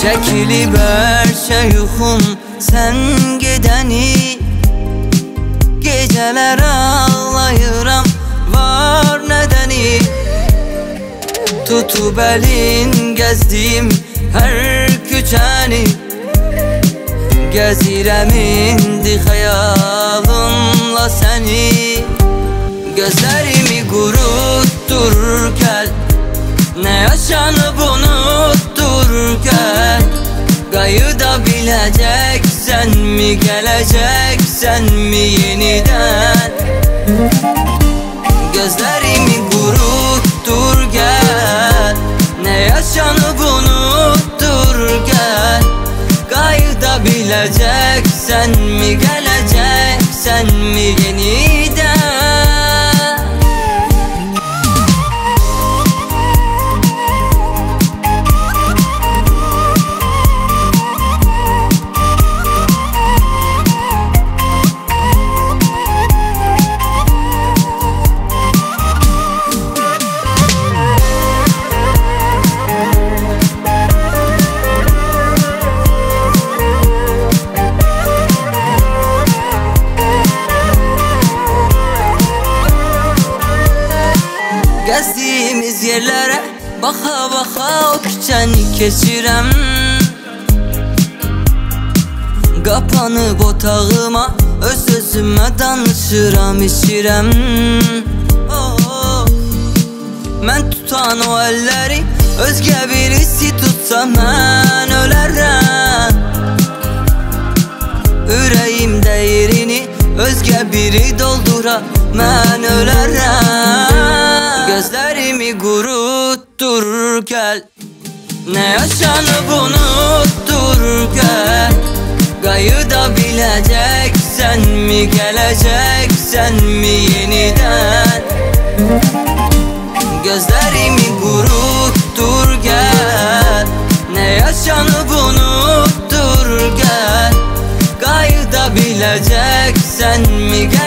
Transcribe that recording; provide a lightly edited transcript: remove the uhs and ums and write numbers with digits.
Çekilib hər şey yuxum sən gedəni. Gecələr ağlayıram, var nədəni? Tutub əlin gəzdiyim hər küçəni. Gəzirəm indi xəyalımla səni. Gözlərimi qurutdur gəl, nə yaşanıb unutdur gəl. Qayıda biləcəksənmi, gələcəksənmi yenidən? Gözlərimi qurutdur gəl, nə yaşanıb unutdur gəl. Qayıda biləcəksənmi, gələcəksənmi yenidən? Gəzdiyimiz yerlərə baxa-baxa o küçəni keçirəm. Qapanıb otağıma öz-özümə danışıram, içirəm. Mən tutan o əlləri özgə birisi tutsa mən ölərəm. Ürəyimdə yerini özgə biri doldura mən ölərəm. Gözlərimi qurutdur gəl, nə yaşanıb unutdur gəl. Qayıda biləcəksənmi, gələcəksənmi yenidən? Gözlərimi qurutdur gəl, nə yaşanıb unutdur gəl. Qayıda biləcəksənmi,